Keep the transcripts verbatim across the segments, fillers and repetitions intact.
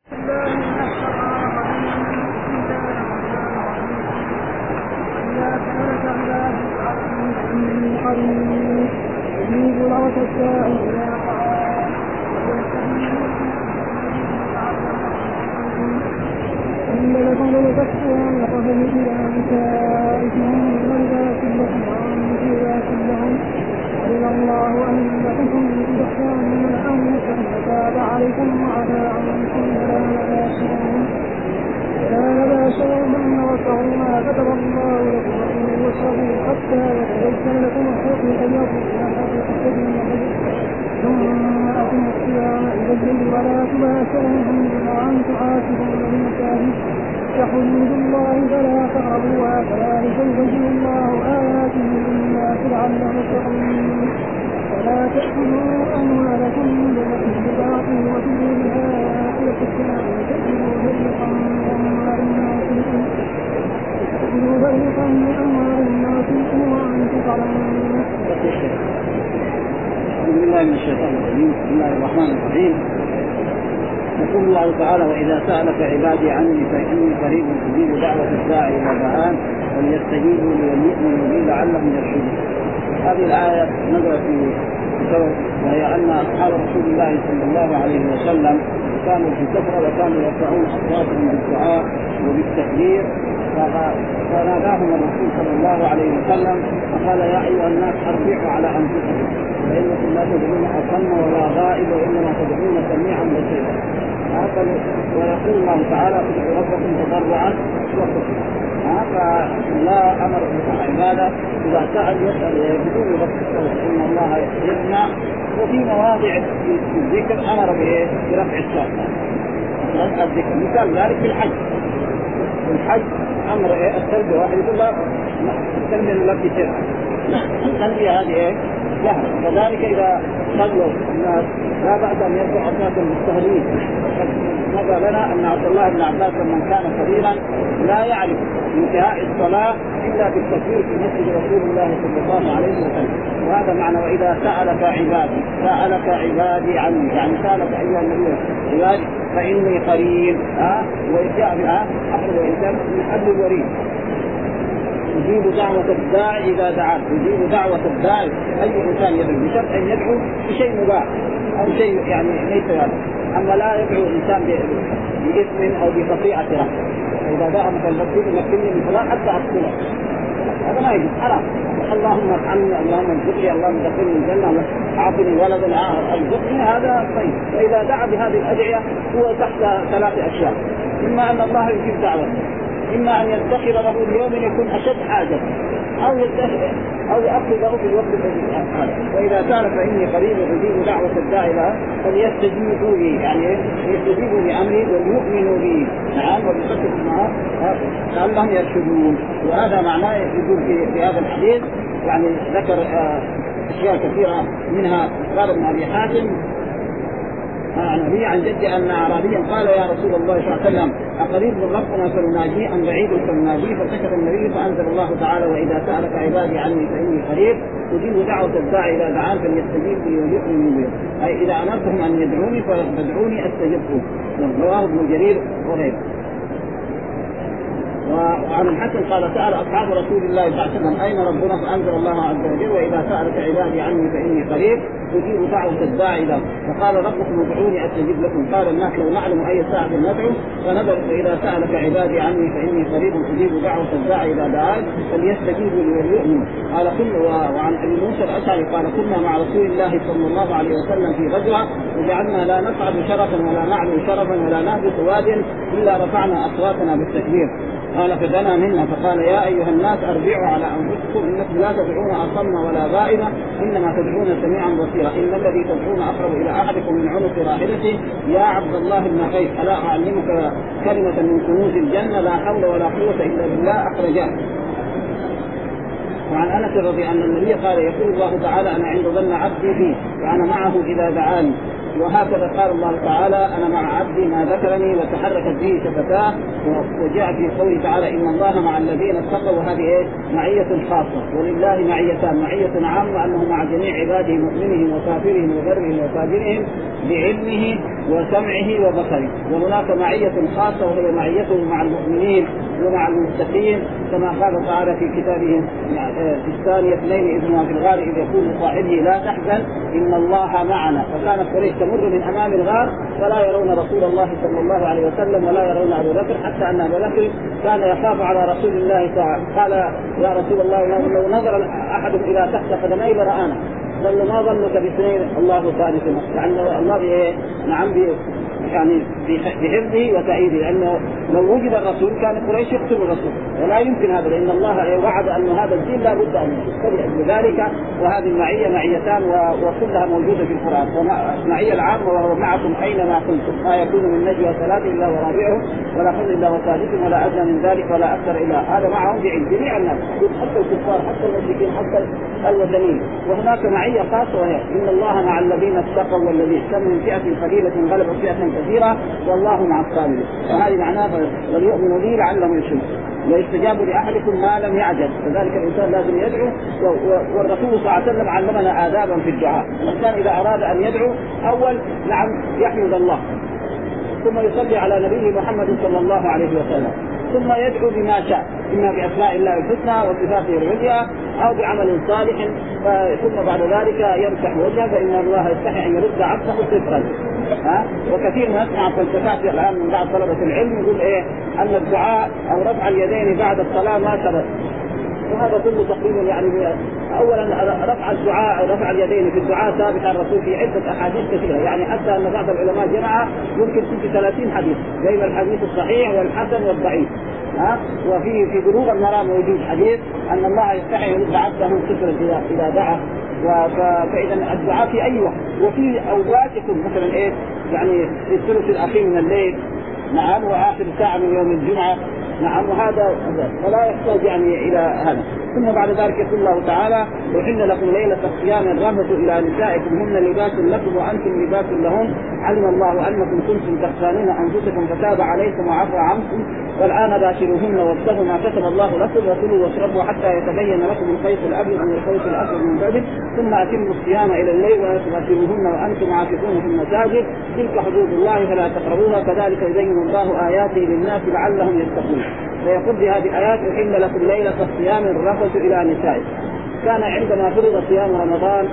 حدود الله فلا تقربوها كذلك يبين الله آياته للناس لعلهم يتقون ولا تأكلوا أموالكم بالباطل وتدلوا بها إلى الحكام وتأكلوا فريقا من أموال الناس وتأكلوا فريقا من أموال الناس وأنتم تعلمون. أعوذ بالله من الشيطان الرجيم. بسم الله الرحمن الرحيم. يقول الله تعالى: وإذا سألك عبادي عني فإني قريب أجيب دعوة الداعي إذا دعان وليستجيبوا لي وليؤمنوا بي لعلهم يرشدون. هذه الآية نزلت في سبب وهي أن أصحاب رسول الله صلى الله عليه وسلم كانوا في كثرة وكانوا يرفعون أصواتهم بالدعاء وبالتكبير، فناداهم الرسول صلى الله عليه وسلم فقال: يا أيها الناس أربعوا على أنفسكم فإنكم لا تدعون أصم ولا غائب وإنما تدعون سميعا بصيرا. ويقول الله تعالى: ادعوا ربكم تضرعا وخفيا. فلا أمر بالعبادة إذا سأل يسأل بدون رفع إن الله يسمع. وفي مواضع في الذكر أمر برفع الصوت مثلا الذكر، مثال ذلك في الحج. في الحج أمر التلبية واحد يقول له التلبية التي ترى التلبية هذه إيه جهر. كذلك إذا صلوا الناس لا بأس أن يرفع أصوات المستهلين. مضى لنا أن عبد الله بن عباس لما كان صغيرا لا يعرف انتهاء الصلاة إلا بالتكبير في مسجد رسول الله صلى الله عليه وسلم. وهذا معنى وإذا سألك عبادي سألك عبادي عني، يعني سألك أيها النبي عبادي فإني قريب. ها وإجاء بها أخذ الإنسان من حد الوريد. يجيب دعوة الداعي إذا دعاه، يجيب دعوة الداعي أي إنسان يدعو بشرط أن يدعو بشيء مباح أو شيء يعني ليس هذا. أما لا يدعو الإنسان باسم أو بخطيئة رحمة. إذا دعا مثلا المسجد يمكنني من فلان حتى أقتله، هذا ما يجوز، حرام. اللهم ارحمني، اللهم ارزقني، اللهم ادخلني الجنة، أعطني ولدا ارزقني، هذا طيب. فإذا دعا بهذه الأدعية هو تحت ثلاث أشياء: إما أن الله يجيب دعوته، إما أن يدخر له اليوم يكون أشد حاجة، أو يدخر أو يأخذ له في الوقت الذي حاجة. وإذا كان فإني قريب أجيب دعوة الداعي لها فليستجيبوا لي، يعني يستجيبوا لأمري ويؤمنوا بي. نعم، وبصدق معه لعلهم يرشدون. وهذا معناه يقول في, في هذا الحديث، يعني ذكر أشياء كثيرة منها قال ابن أبي حاتم عن أبي عن جدي أن أعرابيا قال: يا رسول الله صلى الله عليه وسلم أقريب من ربنا فلناجيه أم بعيد فلناجيه؟ فسكت النبي فأنزل الله تعالى: وإذا سألك عبادي عني فإني قريب أجيب دعوة الداعي إذا دعان فليستجيب لي وليؤمنوا بي. أي إذا أمرتهم أن يدعوني فادعوني أستجب لهم. رواه ابن جرير وغيره. وعن الحسن قال: سأل أصحاب رسول الله صلى الله عليه وسلم أين ربنا؟ فأنزل الله عز وجل: وإذا سألك عبادي عني فإني قريب أجيب دعوة الداعي له. فقال: ربكم ادعوني أستجب لكم. قال الناس: لو نعلم أي ساعة ندعو. فنزل: وإذا سألك عبادي عني فإني قريب أجيب دعوة الداعي إذا دعان فليستجيبوا لي وليؤمنوا. قال كل. وعن أبي موسى الأشعري قال: كنا مع رسول الله صلى الله عليه وسلم في غزوة وجعلنا لا نصعد شرفا ولا نعلو شرفا ولا نهبط واد إلا رفعنا أصواتنا بالتكبير. قال: فدنا منا فقال: يا أيها الناس أربعوا على أنفسكم إنكم لا تدعون أصم ولا غائبا إنما تدعون سميعا بصيرا. إن الذي تدعون أقرب إلى أحدكم من عنق راحلته. يا عبد الله بن قيس ألا أعلمك كلمة من كنوز الجنة لا حول ولا قوة إلا بالله أخرجاه. وعن أنس رضي أن النبي قال: يقول الله تعالى: أنا عند ظن عبدي بي وأنا معه إذا دعاني. وهكذا قال الله تعالى: أنا مع عبدي ما ذكرني وتحركت به شفتاه. وجاء في قوله تعالى: إن الله مع الذين اتقوا. وهذه إيه؟ معية خاصة. ولله معيتان: معية عامة أنه مع جميع عباده مؤمنهم وكافرهم وبرهم وفاجرهم بعلمه وسمعه وبصره. وهناك معية خاصة وهي معيته مع المؤمنين ومع المتقين كما قال تعالى في كتابه في الثانية اثنين إذ هما في الغار إذ يقول لصاحبه لا تحزن إن الله معنا. فكانت قريش تمر من أمام الغار فلا يرون رسول الله صلى الله عليه وسلم ولا يرون أبو بكر، حتى أن أبو بكر كان يخاف على رسول الله تعالى. قال يا رسول الله لو نظر أحد إلى تحت قدمي لرآنا. قال ما ظنك باثنين الله ثالثهما، يعني الله بإيه؟ نعم بإيه؟ يعني بحفظه وتأييده، لأنه لو وجد الرسول كان قريش يقتل الرسول، ولا يمكن هذا، لأن الله وعد أن هذا الدين لا بد أن يتبع بذلك. وهذه المعية معيتان وكلها موجودة في القرآن. والمعية العامة وهو معكم أينما كنتم ما يكون من نجوى ثلاث إلا ورابعهم ولا حل إلا وثالثهم ولا أدنى من ذلك ولا أكثر إلا هذا معهم بعلم جميع الناس حتى الكفار حتى المشركين حتى الوثنيين. وهناك معية خاصة وهي إن الله مع الذين اتقوا والذين كم من فئة قليلة غلبت فئة كثيرة والله مع الصابرين. وهذه معناه وليؤمنوا به لعلهم يشركون ويستجاب لأحدكم ما لم يعجل. كذلك الإنسان لازم يدعو. والرسول صلى الله عليه وسلم علمنا آدابا في الدعاء. الإنسان إذا أراد أن يدعو أول نعم يحمد الله، ثم يصلي على نبيه محمد صلى الله عليه وسلم، ثم يدعو بما شاء إما بأسماء الله الحسنى وصفاته العليا أو بعمل صالح، ثم بعد ذلك يمسح وجهه فإن الله يستحي أن يرد عبده صفرا. ها وكثير ما نسمع فلسفات الآن من بعض طلبة العلم يقول إيه أن الدعاء أو رفع اليدين بعد الصلاة ما ثبت، وهذا كله تقريبا يعني اولا رفع الدعاء رفع اليدين في الدعاء ثابت عن الرسول في عده احاديث كثيره، يعني حتى ان بعض العلماء جمع يمكن في ثلاثين حديث بين الحديث الصحيح والحسن والضعيف. ها وفي في بلوغ المرام موجود حديث ان الله يستحي يرد عبده صفرا اذا اذا دعا. فاذا الدعاء في اي وقت، وفي اوقات يكون مثلا ايه يعني في الثلث الاخير من الليل نعم واخر ساعه من يوم الجمعه نعم، وهذا فلا يحتاج يعني الى هذا. ثم بعد ذلك يقول الله تعالى وحل لكم ليلة الصيام الرفث إلى نسائكم هن لباس لكم وأنتم لباس لهن علم الله أنكم كنتم تختانون أنفسكم فتاب عليكم وعفى عنكم والآن باشروهن وابتغوا ما كتب الله لكم وكلوا واشربوا حتى يتبين لكم الخيط الأبيض من الخيط الأسود من بدر ثم أتموا الصيام إلى الليل وباشروهن وأنتم عاكفون في المساجد تلك حدود الله فلا تقربوها كذلك يبين الله آياته للناس لعلهم يتقون. فيقول بهذه الآيات أحل لكم ليلة الصيام الرفث إلى نسائكم. كان عندما فرض صيام رمضان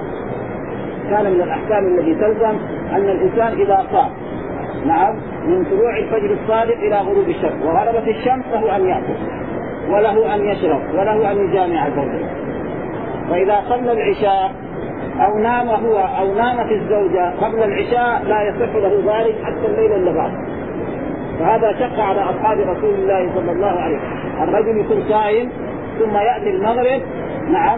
كان من الأحكام التي تلزم أن الإنسان إذا صام نعم من طلوع الفجر الصادق إلى غروب الشمس وغربت الشمس له أن يأكل وله أن يشرب وله أن يجامع زوجته. فإذا صلى العشاء أو نام هو أو نامت الزوجة قبل العشاء لا يصح له ذلك حتى الليل اللي بعده. فهذا شق على أصحاب رسول الله صلى الله عليه وسلم. الرجل يكون صائم ثم يأتي المغرب نعم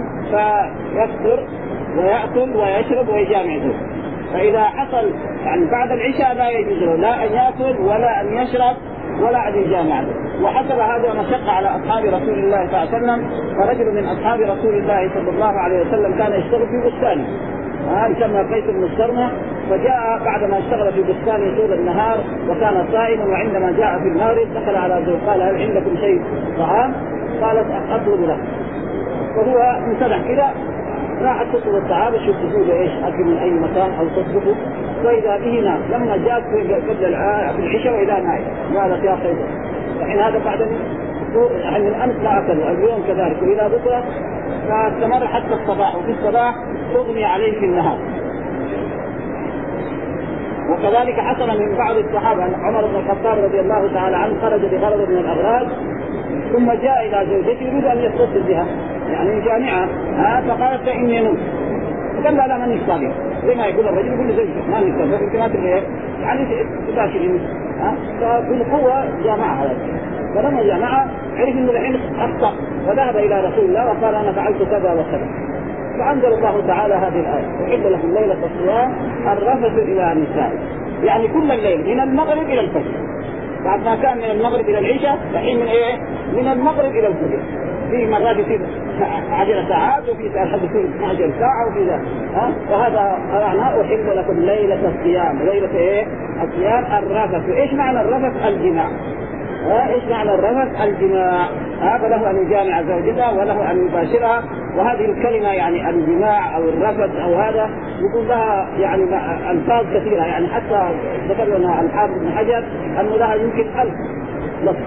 فيفطر ويأكل ويشرب ويجامع زوجته. فإذا حصل يعني بعد العشاء لا يجوز له لا أن يأكل ولا أن يشرب ولا أن يجامع. وحصل هذا مشقة على أصحاب رسول الله صلى الله عليه وسلم. فرجل من أصحاب رسول الله صلى الله عليه وسلم كان يشتغل في بستانه يسمى قيس بن الصرمة، فجاء بعدما اشتغل في بستانه طول النهار وكان صائما، وعندما جاء في المغرب دخل على زوجته قال هل عندكم شيء طعام؟ قالت أطلب لك. وهو انسدح كذا راحت تطلب الطعام يشوفوا له ايش اكل من اي مكان او تصدقوا، فاذا به نام. لما جاءت قبل العشاء واذا نايم قالت يا قيس الحين هذا بعد يعني من امس لا اكل اليوم كذلك والى بكره، فاستمر حتى الصباح، وفي الصباح تغني عليه في النهار. وكذلك حصل من بعض الصحابه عمر بن الخطاب رضي الله تعالى عنه خرج بغرض من الاغراض ثم جاء الى زوجته يريد ان يتصل بها يعني جامعه ها فقالت فاني نمت. قال لا لا ماني صادق زي ما يقول الرجل يقول لزوجته ماني صادق في كلمات الغير يعني تباشر ها فبالقوه جامعها. فلما جامعها عرف انه الحين اخطا وذهب الى رسول الله وقال انا فعلت كذا وكذا. فأنزل الله تعالى هذه الآية وحل لكم ليلة الصيام الرفث إلى نسائكم، يعني كل الليل من المغرب إلى الفجر. بعد ما كان من المغرب إلى العشاء الحين من إيه؟ من المغرب إلى الفجر. في مرات يصير عشر ساعات وفي ساعات يصير اثناشر ساعة وفي ذا ها وهذا معناه أحل لكم ليلة الصيام. ليلة إيه؟ الصيام الرفث. إيش معنى الرفث؟ الجماع. ها ايش معنى الرفث؟ الجماع. هذا له ان يجامع زوجته وله ان يباشرها وهذه الكلمة يعني الجماع أو الرفث أو هذا يقول لها يعني ألفاظ كثيرة، يعني حتى ذكر لنا الحافظ بن حجر أنه لها يمكن ألف لفظ،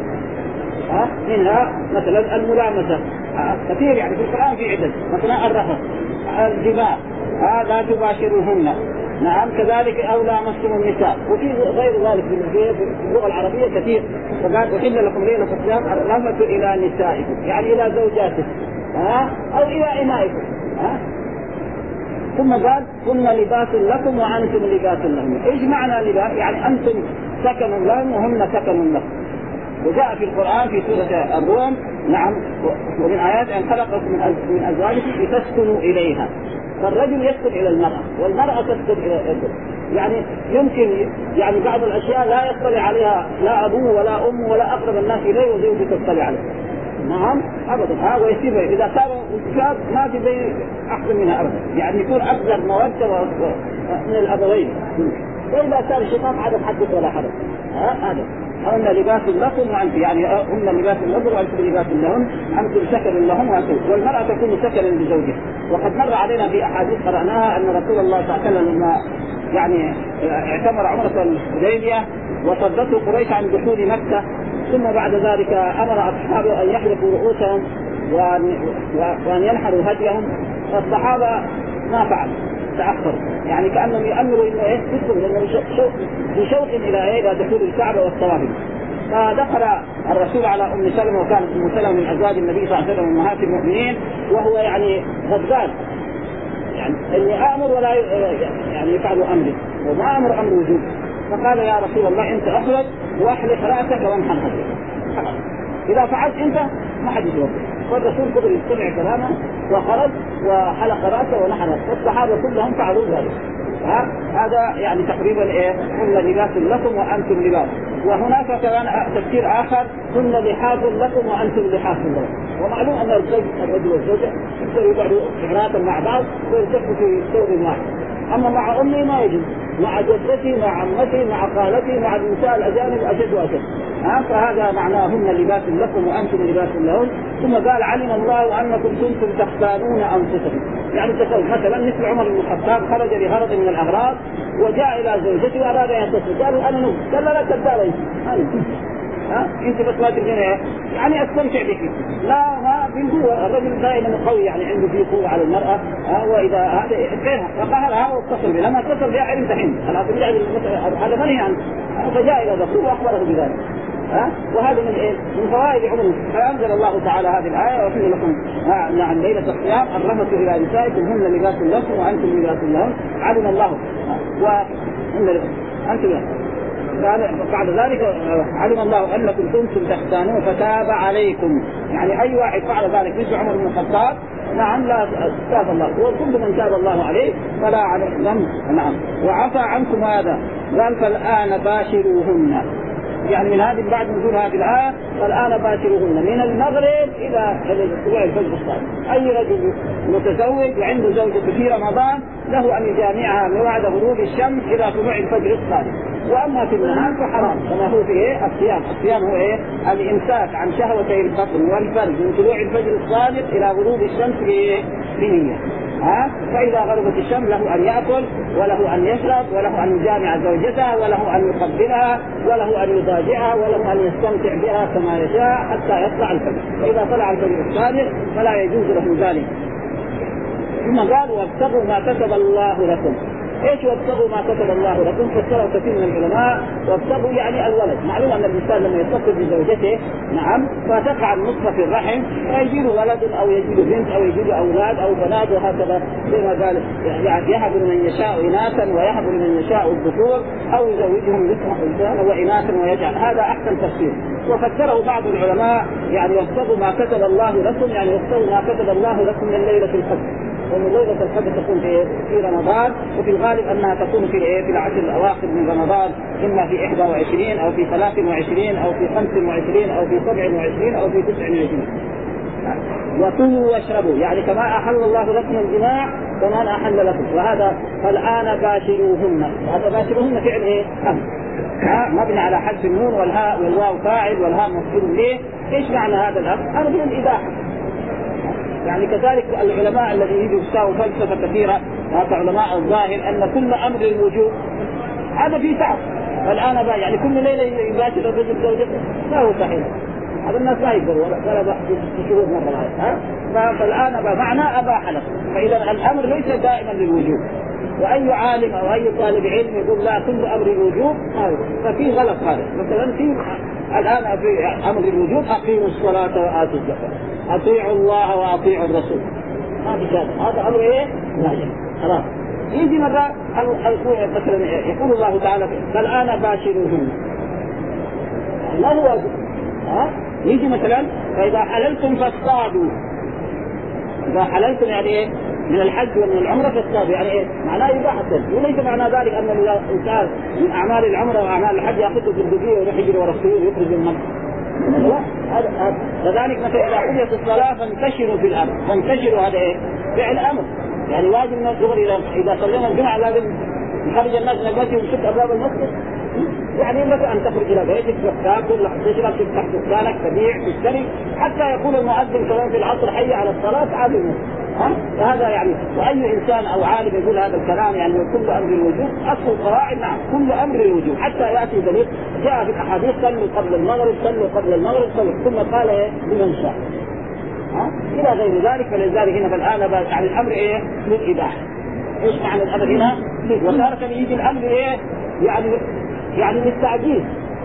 ها منها مثلا الملامسة كثير يعني في القرآن في عدد، مثلا الرفث، الجماع، لا تباشروهن، نعم كذلك أو لامستم النساء، وفي غير ذلك في اللغة العربية كثير. فقال أحل لكم ليلة الصيام الرفث إلى نسائكم، يعني إلى زوجاتكم ها أو إلى إمائكم ها. ثم قال كن لباس لكم وأنتم لباس لهم. إيش معنى لباس؟ يعني أنتم سكن لهم وهم سكن لكم. وجاء في القرآن في سورة الروم نعم ومن آيات أن خلقكم من أزواجكم لتسكنوا إليها. فالرجل يسكن إلى المرأة والمرأة تسكن إلى الرجل، يعني يمكن يعني بعض الأشياء لا يطلع عليها لا أبوه ولا أمه ولا أقرب الناس إليه وزوجته تطلع عليه، نعم أبدا. ها ويسيبه إذا كان انتشاب ما في زي أحسن منها أبدا، يعني يكون أكثر مودة من الأبوين. وإذا كان الشيطان عدم حدث ولا حدث ها هذا هن لباس لكم وأنتم، يعني هن لباس لكم وأنتم لباس لهم، أنتم سكن لهم وأنتم، والمرأة تكون سكنا لزوجها. وقد مر علينا في أحاديث قرأناها أن رسول الله صلى الله عليه وسلم لما يعني اعتمر عمرة الحديبية وصدته قريش عن دخول مكة، ثم بعد ذلك أمر أصحابه أن يحلقوا رؤوسهم وأن, وأن ينحروا هديهم، والصحابة ما فعلوا تأخروا، يعني كأنهم يأمروا إنه إيه يدخل لأنه شوق بشوق إلى إيه إلى دخول الكعبة والطواف. فدخل الرسول على أم سلمة، وكانت أم سلمة من أزواج النبي صلى الله عليه وسلم أمهات المؤمنين، وهو يعني غضبان يعني إني آمر ولا يعني يفعل أمري وما أمر أمر وجوب. فقال يا رسول الله أنت أخرج وأحلق رأسك وانحر هديك، إذا فعلت أنت ما حد يجوز. والرسول قدر يستمع كلامه وخرج وحلق رأسه ونحر، والصحابة كلهم فعلوا ذلك. ها هذا يعني تقريبا ايه كن لباس لكم وانتم لباس. وهناك كمان تفسير اخر كن لحاف لكم وانتم لحاف لهم. ومعلوم ان الزوج الرجل والزوجه يقدروا يقعدوا شهرات مع بعض ويلتقوا في ثوب واحد، اما مع امي ما يجوز، مع جدتي مع عمتي مع خالتي مع النساء الاجانب اشد واشد. ها فهذا معناه هن لباس لكم وانتم لباس لهم. ثم قال علم الله انكم كنتم تختانون انفسكم، يعني تقول مثلا مثل عمر بن الخطاب خرج لغرض من الاغراض وجاء الى زوجته واراد ان يتصل، قالوا انا نوم، قال لا كذابه ها انت بس ما تبغين يعني استمتع بك، لا ما بالقوه، الرجل دائما قوي يعني عنده فيه قوه على المراه. ها واذا هذا غيرها فقهرها واتصل بها، لما اتصل بها علم دحين خلاص هذا منهي عنه، فجاء الى الرسول واخبره بذلك. ها وهذا من ايه من فوائد عمر. فانزل الله تعالى هذه الايه وفي لكم عن ليله الصيام الرفث الى نسائكم هن لباس لكم وانتم لباس لهم علم الله وان انتم بعد ذلك علم الله انكم كنتم تختانون فتاب عليكم، يعني اي واحد فعل ذلك مثل عمر بن الخطاب نعم لا تاب الله، وكل من تاب الله عليه فلا عليه ذنب. نعم وعفى عنكم هذا قال فالان باشروهن، يعني من هذه بعد نزول هذه الآية فالآن باشروهن من المغرب إلى طلوع الفجر الصادق. أي رجل متزوج وعنده زوجة في رمضان له أن يجامعها من بعد غروب الشمس إلى طلوع الفجر الصادق. وأما في النهار فحرام كما هو في إيه الصيام. الصيام هو إيه الإمساك عن شهوتي البطن والفرج من طلوع الفجر الصادق إلى غروب الشمس بنية. ها فإذا غربت الشمس له أن يأكل وله أن يشرب وله أن يجامع زوجته وله أن يقبلها وله أن يضاجعها وله أن يستمتع بها كما يشاء حتى يطلع الفجر. فإذا طلع الفجر الصادق فلا يجوز له ذلك. ثم قال وابتغوا ما كتب الله لكم. ايش وابتغوا ما كتب الله لكم؟ فسره كثير من العلماء وابتغوا يعني الولد. معلوم ان الانسان لما يتصل بزوجته نعم فتقع النطفه في الرحم فيجيله ولد او يجيله بنت او يجيله اولاد او بنات وهكذا زي ما قال يعني يهب لمن يشاء اناثا ويهب لمن يشاء الذكور او يزوجهم ذكرا واناثا ويجعل. هذا احسن تفسير. وفسره بعض العلماء يعني وابتغوا ما كتب الله لكم، يعني وابتغوا ما كتب الله لكم من ليله القدر. ومن ليلة القدر تكون في في رمضان، وفي الغالب أنها تكون في في العشر الأواخر من رمضان، إما في إحدى وعشرين أو في ثلاث وعشرين أو في خمس وعشرين أو في سبع وعشرين أو في تسع وعشرين. وكلوا واشربوا يعني كما أحل الله لكم الجماع كمان أحل لكم. وهذا فالآن باشروهن، هذا باشروهن فعل إيه؟ أمر ها مبني على حذف النون والهاء والواو فاعل والهاء مفعول به. إيش معنى هذا الأمر؟ أمر بالإباحة. يعني كذلك العلماء الذين يجوا يساووا فلسفة كثيرة كعلماء الظاهر أن كل أمر الوجوب هذا فيه تعب. فالآن بقى يعني كل ليلة يباشر الرجل زوجته ما هو صحيح، هذا الناس لا يقدروا ولا ولا شهود مرة ها. فالآن بقى معناه أباح له، فإذا الأمر ليس دائما للوجوب. وأي عالم أو أي طالب علم يقول لا كل أمر الوجوب ففي غلط. هذا مثلا في الآن في أمر الوجوب أقيموا الصلاة وآتوا الزكاة، أطيعوا الله وأطيعوا الرسول، ما في شيء، هذا أمر إيه؟ واجب خلاص. يجي مرة مثلا يقول الله تعالى فالآن باشروهن، ما هو واجب ها؟ يجي مثلا فإذا حللتم فاصطادوا، إذا حللتم يعني إيه؟ من الحج ومن العمرة فاصطادوا، يعني إيه؟ معناه يباح الصيد، وليس معنى ذلك أن الإنسان من أعمال العمرة وأعمال الحج يأخذه في البقية ويروح يجري ورا السيول ويخرج من مكة. لا هذا كذلك مثلا إذا قضيت الصلاة فانتشروا في الأرض، فانتشروا هذا إيه؟ فعل أمر، يعني واجب من الظهر إذا إذا صلينا الجمعة لازم نخرج الناس من المسجد ونشق أبواب المسجد، يعني لك أن تخرج إلى بيتك وتأكل تشرب تفتح دكانك تبيع تشتري حتى يقول المؤذن كمان في العصر حي على الصلاة عاد المسجد. ها هذا يعني وأي إنسان أو عالم يقول هذا الكلام يعني كل أمر الوجوب أصل القواعد نعم كل أمر الوجوب حتى يأتي دليل جاء في الأحاديث صلوا قبل المغرب صلوا قبل المغرب صلوا ثم قال إيه لمن شاء ها إلى غير ذلك. فلذلك هنا فالآن يعني الأمر إيه للإباحة. إيش معنى الأمر هنا؟ وتارة يجي الأمر إيه يعني يعني للتعجيز.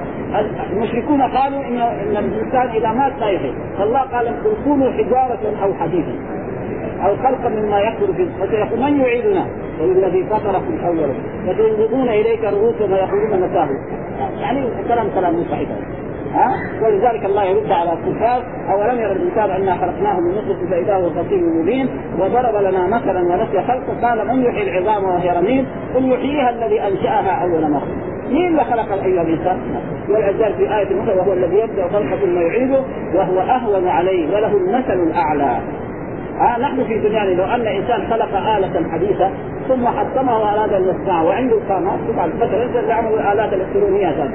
المشركون قالوا إن إن الإنسان إذا مات لا يحيي، فالله قال كونوا حجارة أو حديدا أو خلقا مما يكبر في فسيقول من يعيدنا والذي فطركم أولا فتنظرون إليك رؤوسهم ويقولون متاه، يعني كلام كلام مو صحيح ها. ولذلك الله يرد على الكفار أولم يرى الإنسان أنا خلقناه من نطفة فإذا هو خصيم مبين وضرب لنا مثلا ونسي خلقه قال من يحيي العظام وهي رميم قل يحييها الذي أنشأها أول مرة. مين اللي خلق أيها الإنسان؟ والعزال في آية أخرى وهو الذي يبدأ خلقه ثم يعيده وهو أهون عليه وله المثل الأعلى. آه نحن في دنيانا لو أن إنسان خلق آلة حديثة ثم حطمها وأراد أن يصنعها وعنده القامات طبعا مثلا يقدر يعمل الآلات الإلكترونية هذه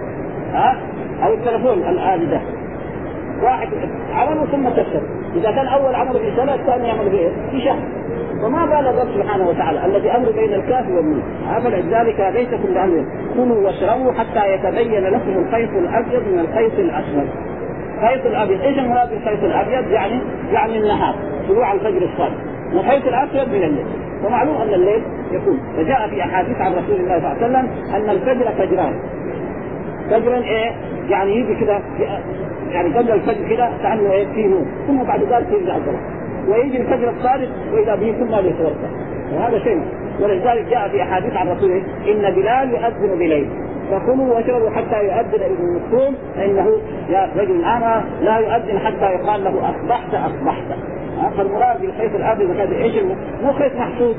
ها أو التلفون الآلي ده واحد عمله ثم كسر، إذا كان أول عمل في سنة الثاني يعمل في في شهر، وما بال الرب سبحانه وتعالى الذي أمر بين الكاف والنون. فلذلك ليس كل أمر كلوا واشربوا حتى يتبين لكم الخيط الأبيض من الخيط الأسود. الخيط الأبيض إيش المراد بالخيط الأبيض؟ يعني يعني النهار طلوع الفجر الصادق، والخيط الأسود من الليل. ومعلوم أن الليل يكون فجاء في أحاديث عن رسول الله صلى الله عليه وسلم أن الفجر فجران. فجرا إيه يعني يجي كده يعني قبل الفجر كده كأنه إيه فيه نور ثم بعد ذلك يرجع الظلام، ويجي الفجر الصادق وإذا به ثم يتوسع، وهذا شيء. ولذلك جاء في أحاديث عن رسوله إن بلال يؤذن بليل فكلوا واشربوا حتى يؤذن ابن مكتوم فإنه يا رجل أعمى لا يؤذن حتى يقال له أصبحت أصبحت. فالمراد بالخيط الأبيض هذا إيش؟ مو خيط محسوس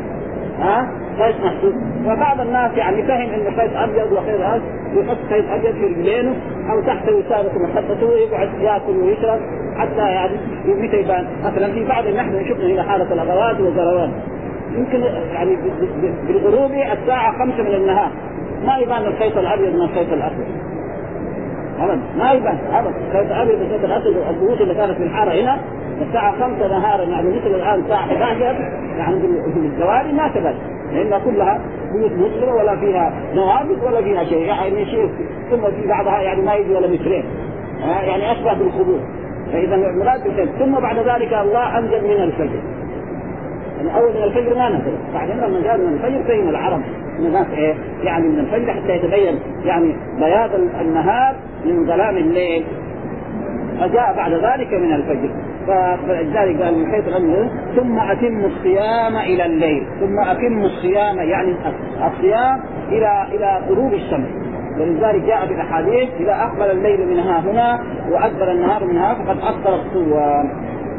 ها خيط محسوس. وبعض الناس يعني فهم إن خيط أبيض وخيط أسود يحط خيط أبيض في رجلينه أو تحت وسادة محطته ويقعد يأكل ويشرب حتى يعني متى يبان. مثلا في بعض نحن شفنا هنا حالة الأغوات والزروان يمكن يعني بالغروب الساعة خمسة من النهار ما يبان الخيط الأبيض من الخيط الأسود أبدا، ما يبان أبدا الخيط الأبيض من الخيط الأسود. البيوت اللي كانت في الحارة هنا الساعة خمسة نهارا يعني مثل الآن الساعة إحدى عشر يعني بالجواري ما تبان لأنها كلها بيوت مسلمة ولا فيها نوابغ ولا فيها شيء يعني شيء ثم في بعضها يعني ما يجي ولا مترين يعني أشبه بالقبور. فإذا المراد بالخيط. ثم بعد ذلك الله أنزل من الفجر يعني أول من الفجر ما نزل، بعدين لما جاء من الفجر فهم العرب الناس إيه يعني من الفجر حتى يتبين يعني بياض النهار من ظلام الليل، فجاء بعد ذلك من الفجر. فلذلك قال من خيط الأمر ثم أتم الصيام إلى الليل. ثم أتم الصيام يعني الصيام إلى إلى غروب الشمس. ولذلك جاء في الأحاديث إذا أقبل الليل منها هنا وأدبر النهار منها فقد أفطر الصوام.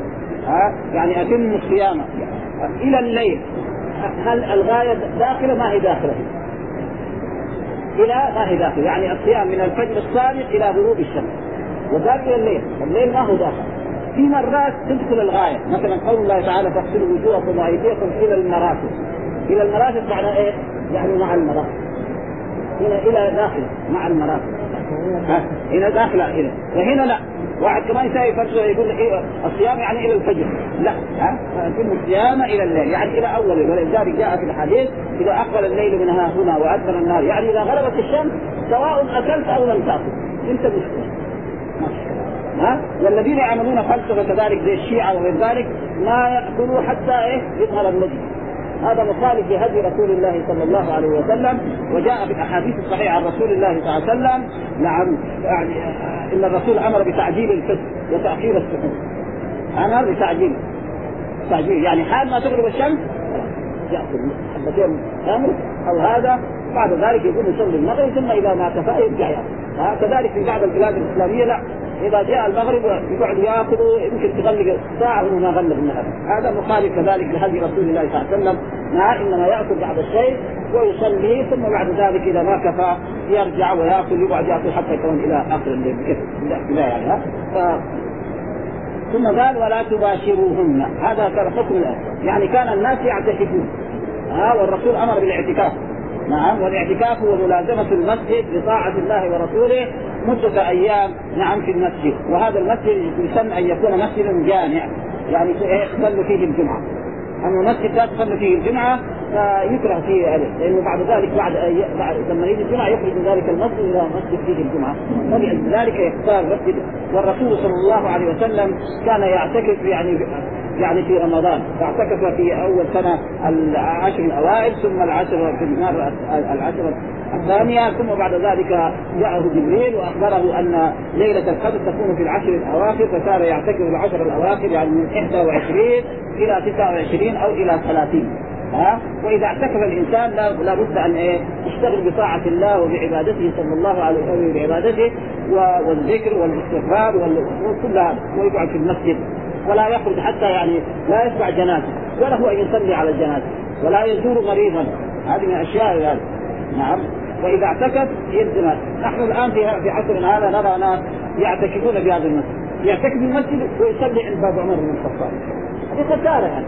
ها يعني أتم الصيام إلى الليل. هل الغاية داخلة ما هي داخلة؟ إلى ما هي داخلة يعني الصيام من الفجر الصادق إلى غروب الشمس وذلك إلى الليل. الليل ما هو داخل. في مرات تدخل الغاية مثلا قول الله تعالى فاغسلوا وجوهكم وأيديكم إلى المرافق. إلى المرافق معنى إيه؟ يعني مع المرافق هنا إلى داخل مع المرافق. هنا داخل هنا، وهنا لا. واحد كمان يساوي فرشه يقول إيه الصيام يعني إلى الفجر، لا، ها يكون الصيام إلى الليل يعني إلى أول الليل. ولذلك جاء في الحديث إذا أقبل الليل من ها هنا وأدبر النهار، يعني إذا غربت الشمس سواء أكلت أو لم تأكل أنت مسلم. ها والذين يعملون فلسفة كذلك زي الشيعة وغير ذلك ما يأكلوا حتى إيه يظهر النجم. هذا مخالف لهدي رسول الله صلى الله عليه وسلم، وجاء في الأحاديث الصحيحة عن رسول الله صلى الله عليه وسلم نعم يعني إن الرسول أمر بتعجيل الفطر وتأخير السحور، أمر بتعجيل تعجيل يعني حال ما تغرب الشمس يأكل حبتين تمر أو هذا، بعد ذلك يقول يصلي المغرب ثم إذا ما كفى يرجع يأكل. كذلك في بعض البلاد الإسلامية لا، إذا جاء المغرب يقعد يأكل يمكن تغلق ساعة وما غلق النهار. هذا مخالف كذلك لهدي رسول الله صلى الله عليه وسلم، ما إنما يأكل بعد الشيء ويصلي ثم بعد ذلك إذا ما كفى يرجع ويأكل يقعد يأكل حتى يكون إلى آخر الليل كذا لا يعني ها. ف... ثم قال ولا تباشروهن، هذا كان حكم الآن. يعني كان الناس يعتكفون ها والرسول أمر بالاعتكاف. نعم والاعتكاف هو ملازمة المسجد لطاعة الله ورسوله مدة أيام نعم في المسجد، وهذا المسجد يسمى أن يكون مسجد جامع يعني تصلي فيه الجمعة. أما المسجد لا تصلي فيه الجمعة فيكره فيه ألف، لأنه بعد ذلك بعد, بعد لما يجي الجمعة يخرج من ذلك المسجد إلى مسجد فيه الجمعة، ولذلك يختار مسجد. والرسول صلى الله عليه وسلم كان يعتكف يعني يعني في رمضان، فاعتكف في أول سنة العشر الأوائل ثم العشر في النار العشر الثانية، ثم بعد ذلك جاءه جبريل وأخبره أن ليلة القدر تكون في العشر الأواخر، فصار يعتكف العشر الأواخر يعني من إحدى وعشرين إلى تسعة وعشرين أو إلى ثلاثين. ها وإذا اعتكف الإنسان لا بد أن إيه يشتغل بطاعة الله وبعبادته صلى الله عليه وسلم بعبادته والذكر والاستغفار وكل هذا، ويقعد في المسجد ولا يخرج حتى يعني لا يتبع جنازة ولا هو أن يصلي على الجنازة ولا يزور مريضا. هذه من الأشياء يعني. نعم وإذا اعتكف يلزم. نحن الآن في في عصرنا هذا نرى ناس يعتكفون بهذا المسجد، يعتكف في المسجد ويصلي عند باب عمر بن الخطاب. هذه خسارة يعني.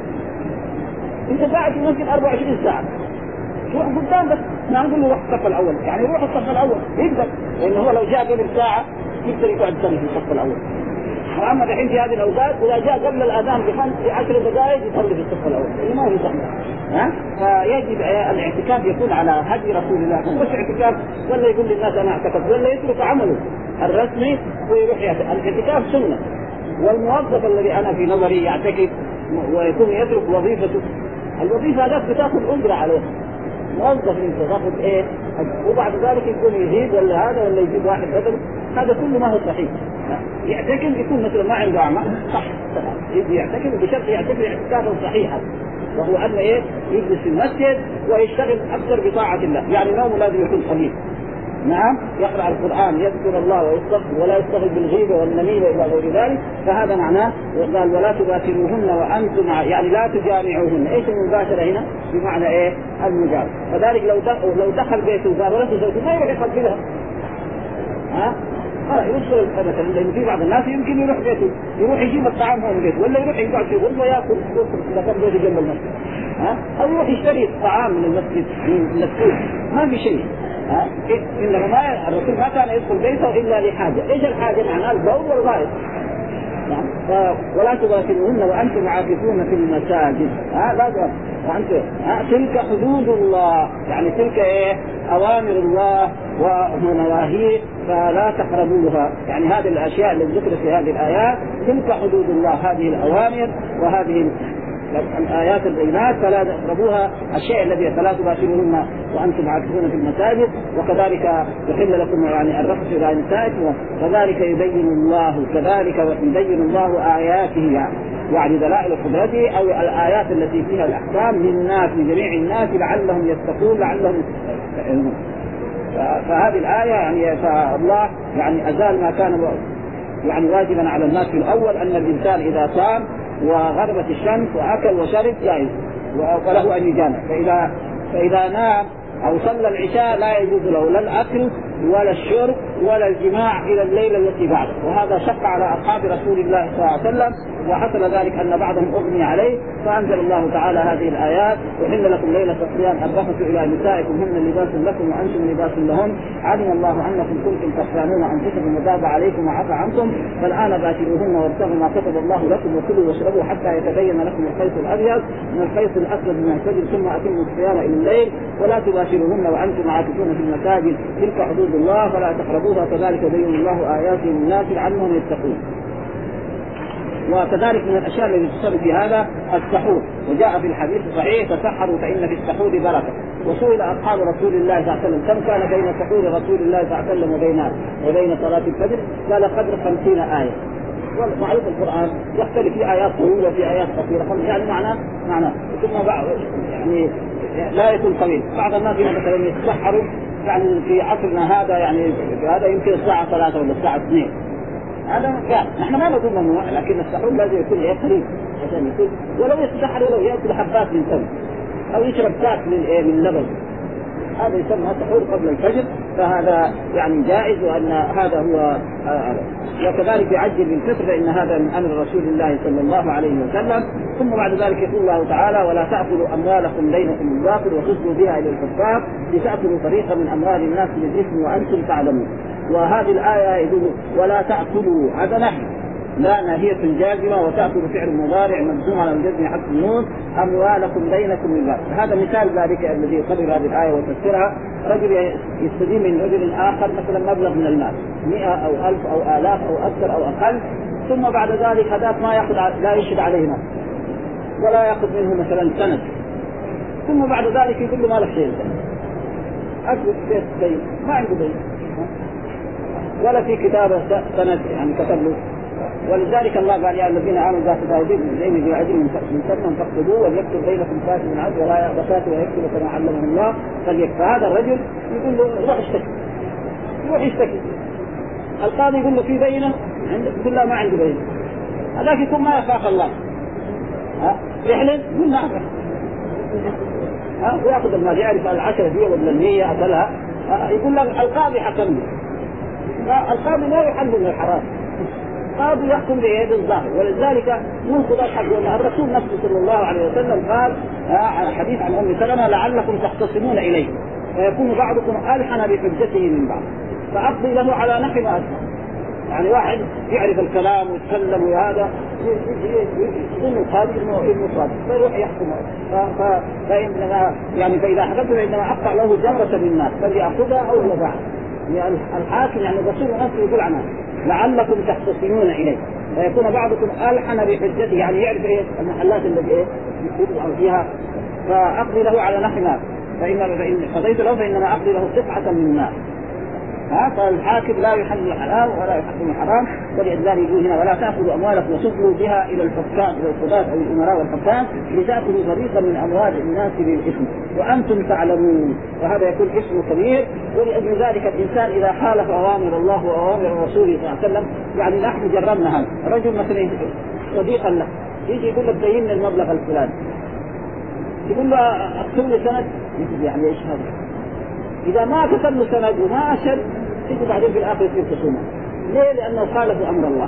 أنت قاعد في المسجد أربعة وعشرين ساعة تروح قدام بس ما نقول له روح الصف الأول، يعني يروح الصف الأول يقدر، لأنه هو لو جاء قبل ساعة يقدر يقعد يصلي في الصف الأول. وأما الحين في هذه الأوقات إذا جاء قبل الأذان بخمس بعشر دقائق يصلي في الصف الأول، لأنه ما في زحمة. ها فيجب الاعتكاف يكون على هدي رسول الله، مش اعتكاف ولا يقول للناس أنا اعتكف ولا يترك عمله الرسمي ويروح يعتكف. الاعتكاف سنة، والموظف الذي أنا في نظري يعتكف ويكون يترك وظيفته، الوظيفة هذا بتاخذ أجرة عليه، موظف انت تاخذ ايه وبعد ذلك يكون يزيد ولا هذا ولا يزيد واحد بدل، هذا كله ما هو صحيح. يعتكف يكون مثلا ما عنده أعمال صح يجي يعتكف بشرط يعتكف اعتكافا صحيحا، وهو أن ايه يجلس في المسجد ويشتغل أكثر بطاعة الله، يعني نومه لازم يكون خفيف. نعم يقرأ القرآن يذكر الله ويستغفر ولا يستغل بالغيبة والنميمة إلى غير ذلك، فهذا معناه. وقال ولا تباشروهن وأنتم يعني لا تجامعوهن. إيش المباشرة هنا؟ بمعنى إيه المجامعة. فذلك لو دخل لو دخل بيته وقابلته زوجته ما يروح يقبلها، ها خلاص يوصل مثلا، لأن في بعض الناس يمكن يروح بيته يروح يجيب الطعام هو من بيته، ولا يروح يقعد في غرفة يأكل إذا كان بيته جنب المسجد، ها أو يروح يشتري الطعام من المسجد من السوق، ما في شيء. ها إنما ما الرسول ما كان يدخل بيته إلا لحاجة. إيش الحاجة؟ معناه البول والغائط. نعم ولا تباشروهن وأنتم عاكفون في المساجد. ها لا وأنتم تلك حدود الله، يعني تلك إيه أوامر الله ونواهيه فلا تقربوها. يعني هذه الأشياء التي ذكرت في هذه الآيات تلك حدود الله، هذه الأوامر وهذه الآيات البينات فلا تقربوها. الشيء الذي فلا تباشروهن وأنتم عاكفون في المساجد، وكذلك يحل لكم يعني الرفث إلى نسائكم، وكذلك يبين الله كذلك يبين الله آياته يعني, يعني دلائل قدرته أو الآيات التي فيها الأحكام للناس لجميع الناس لعلهم يتقون لعلهم يعلمون. فهذه الآية يعني فالله يعني أزال ما كان يعني واجبا على الناس في الأول، أن الإنسان إذا صام وغربت الشمس وأكل وشرب جائز وله أن يجامع. فإذا فإذا نام أو صلى العشاء لا يجوز له لا الأكل ولا الشرب ولا الجماع إلى الليلة التي بعده. وهذا شق على أصحاب رسول الله صلى الله عليه وسلم، وحصل ذلك أن بعضهم أغمي عليه، فأنزل الله تعالى هذه الآيات: وإن لكم ليلة الصيام الرفث إلى نسائكم هن لباس لكم وأنتم لباس لهن، علم الله أنكم كنتم تختانون أنفسكم وتاب عليكم وعفى عنكم، فالآن باشروهن وابتغوا ما كتب الله لكم وكلوا واشربوا حتى يتبين لكم الخيط الأبيض من الخيط الأسود من الفجر ثم أتموا الصيام إلى الليل ولا تباشروهن وأنتم عاكفون في المساجد، تلك حدود الله فلا تقربوها، كذلك يبين الله آياته للناس لعلهم يتقون. وكذلك من الأشياء التي تصل في هذا السحور، وجاء في الحديث الصحيح: تسحروا فإن في السحور بركة. وسئل أصحاب رسول الله صلى الله عليه وسلم: كم كان بين سحور رسول الله صلى الله عليه وسلم وبين وبين صلاة الفجر؟ قال: قدر خمسين آية. ومعروف القرآن يختلف في آيات طويلة وفي آيات قصيرة، يعني معناه معناه ثم بعض يعني لا يكون طويل. بعض الناس مثلا يتسحروا يعني في عصرنا هذا، يعني هذا يمكن الساعة ثلاثة ولا الساعة اثنين، هذا يعني نحن ما نقول ممنوع، لكن السحور لازم يكون ايه قريب عشان يكون، ولو يتسحر ولو ياكل حبات من تمر او يشرب كاس من ايه من لبن، هذا يسمى سحور قبل الفجر، فهذا يعني جائز، وان هذا هو آه وكذلك يعجل بالفطر، فان هذا من امر رسول الله صلى الله عليه وسلم. ثم بعد ذلك يقول الله تعالى: ولا تأكلوا أموالكم بينكم بالباطل وتصلوا بها إلى الكفار لتأكلوا فريقا من أموال الناس بالإثم وأنتم تعلمون. وهذه الآية يقول: ولا تأكلوا، هذا نحن لا ناهية جازمة، وتأكل فعل مضارع مجزوم على الجزم حق النون، أموالكم بينكم بالباطل. هذا مثال ذلك الذي قبل هذه الآية وتفسيرها: رجل يستدين من رجل آخر مثلا مبلغ من المال مئة أو ألف أو آلاف أو أكثر أو أقل، ثم بعد ذلك هذاك ما يأخذ لا يشهد عليه نفسه ولا يأخذ منه مثلا سند، ثم بعد ذلك يقول له: ما لك شيء، أثبت بيت دين، ما عنده دين ولا في كتابة سند يعني كتب له. ولذلك الله قال: يا الذين آمنوا لا تداولوا بالدين بعدل مسمى فاقتلوه وليكتب بينكم كاتب من عدل ولا يأبى كاتب ويكتب كما علمه الله فليكتب. هذا الرجل يقول له: روح اشتكي، روح يشتكي. القاضي يقول له: في بينة؟ يقول لا ما عنده بينة. هذاك يكون ما يخاف الله، ها يحلم يقول نعم، ها ويأخذ المال، يعرف العشرة دي ولا المية أكلها، يقول لك القاضي حكم. لا، القاضي لا يحلل الحرام، القاضي يحكم بيد الظاهر. ولذلك ننقض الحق، وأن الرسول نفسه صلى الله عليه وسلم قال على حديث عن أم سلمة: لعلكم تختصمون إليه ويكون بعضكم ألحن بحجته من بعض فأقضي له على نحو ما أسمع. يعني واحد يعرف الكلام ويتكلم وهذا يظن القاضي انه ابن صادق فيروح يحكم، فإنما يعني فإذا حكمت فإنما أقطع له جمرة من الناس فليأخذها أو يضعها. يعني الحاكم يعني الرسول نفسه يقول عنها: لعلكم تختصمون إليه فيكون بعضكم ألحن بحجته، يعني يعرف إيه المحلات التي إيه يكون فيها، فأقضي له على نحو ما فإن فإن قضيت له فإنما أقضي له قطعة من النار. ها فالحاكم لا يحل الحلال ولا يحكم الحرام. ولذلك يقول هنا: ولا تأخذوا أموالكم وتصلوا بها إلى الحكام إلى القضاة أو الأمراء والحكام لتأكلوا فريقا من أموال الناس بالإثم وأنتم تعلمون. وهذا يكون اسم كبير. ولأجل ذلك الإنسان إذا خالف أوامر الله وأوامر الرسول صلى الله عليه وسلم، يعني نحن جربنا هذا. رجل مثلا صديقا له يجي يقول لك دين المبلغ الفلاني، يقول له: اكتب لي سند، يعني ايش هذا؟ إذا ما كتب له سند وما أشهد تيجي بعدين في الآخر يصير خصومة. ليه؟ لأنه خالف أمر الله.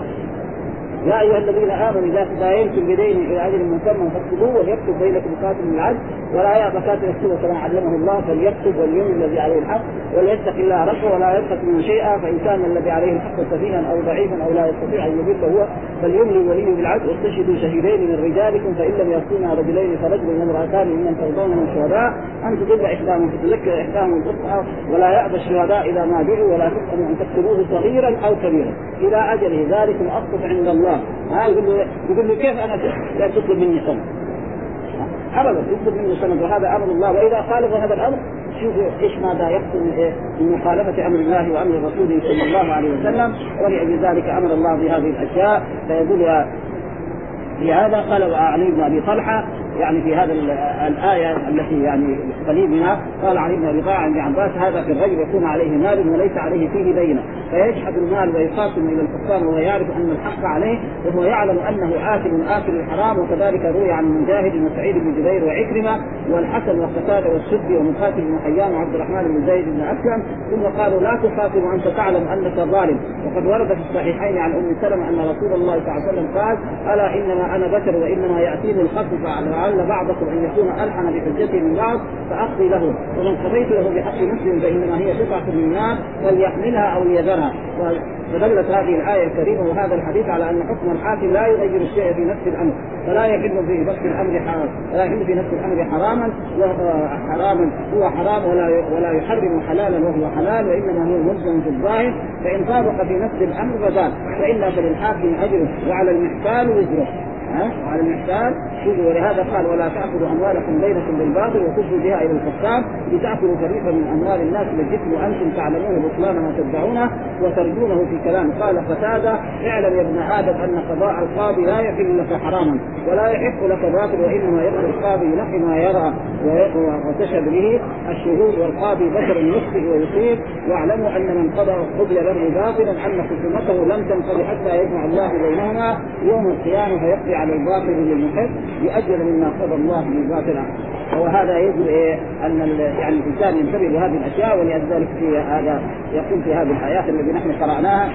يا أيها الذين آمنوا إذا تداينتم بدين إلى أجل مسمى فاكتبوه وليكتب بينكم كاتب بالعدل ولا يأبى كاتب يكتب كما علمه الله فليكتب وليملل الذي عليه الحق وليتق الله ربه ولا يبخس منه شيئا، فإن كان الذي عليه الحق سفيها أو ضعيفا أو لا يستطيع أن يمل هو فليملل وليه بالعدل واستشهدوا شهيدين من رجالكم فإن لم يكونا رجلين فرجل وامرأتان ممن ترضون من الشهداء أن تضل إحداهما فتذكر إحداهما الأخرى ولا يأبى الشهداء إذا ما دعوا ولا تسألوا أن تكتبوه صغيرا أو كبيرا إلى أجله ذلكم أقسط عند الله. ها يقول له يقول له كيف أنا لا تطلب مني سند؟ أبدا يطلب مني سند، وهذا أمر الله. وإذا خالف هذا الأمر شوفوا إيش ماذا يحصل من مخالفة أمر الله وأمر رسوله صلى الله عليه وسلم. ولأجل ذلك أمر الله بهذه الأشياء فيقول لهذا. قال علي بن أبي طلحة يعني في هذا الآية التي يعني قريب منها، قال علي بن أبي طلحة عن عباس: هذا في الرجل يكون عليه مال وليس عليه فيه بينة فيشحذ المال ويقاسم إلى الكفار وهو يعرف أن الحق عليه وهو يعلم أنه آكل آكل الحرام. وكذلك روي عن مجاهد وسعيد بن جبير وعكرمة والحسن والقتادة والسدي ومقاتل بن حيان وعبد الرحمن بن زيد بن أسلم ثم قالوا لا تخاصم وأنت تعلم أنك ظالم. وقد ورد في الصحيحين عن أم سلمة أن رسول الله صلى الله عليه وسلم قال ألا إنما أنا بشر وإنما يأتيني الخصم فلعل بعضكم أن يكون ألحن بحجته من بعض فأقضي له ومن قضيت له بحق مسلم فإنما هي قطعة من النار فليحملها أو ليذرها. فدلت هذه الآية الكريمة وهذا الحديث على أن حكم الحاكم لا يغير الشيء في نفس الأمر، فلا يحل في نفس الأمر حرام لا يحل في نفس الأمر حراما حراما هو حرام ولا ولا يحرم حلالا وهو حلال، وإنما هو ملزم في الظاهر، فإن طابق في نفس الأمر فذاك، فإلا فللحاكم أجره وعلى المحتال وزره وعلى المحتال وزره. ولهذا قال ولا تأخذوا أموالكم بينكم بالباطل وتفضوا بها إلى الحكام لتأكلوا فريقا من أموال الناس بالإثم وأنتم تعلمون بطلان ما تدعونه وترجونه في كلام. قال قتادة اعلم يا ابن آدم أن قضاء القاضي لا يحل لك حراما ولا يحق لك باطل، وإنما يقضي القاضي ينقي ما يرى وتشهد به الشهود، والقاضي بشر يخطئ ويصيب، واعلموا أن من قضى قضي له باطلا أن خصومته لم تنقضي حتى يجمع الله بينهما يوم القيامة فيقضي على الباطل للمحق بأجل مما قضى الله بالباطل. وهذا يجب إيه أن يعني الإنسان ينتبه لهذه الأشياء، ولذلك في هذا يقول في هذه الآيات التي نحن قرأناها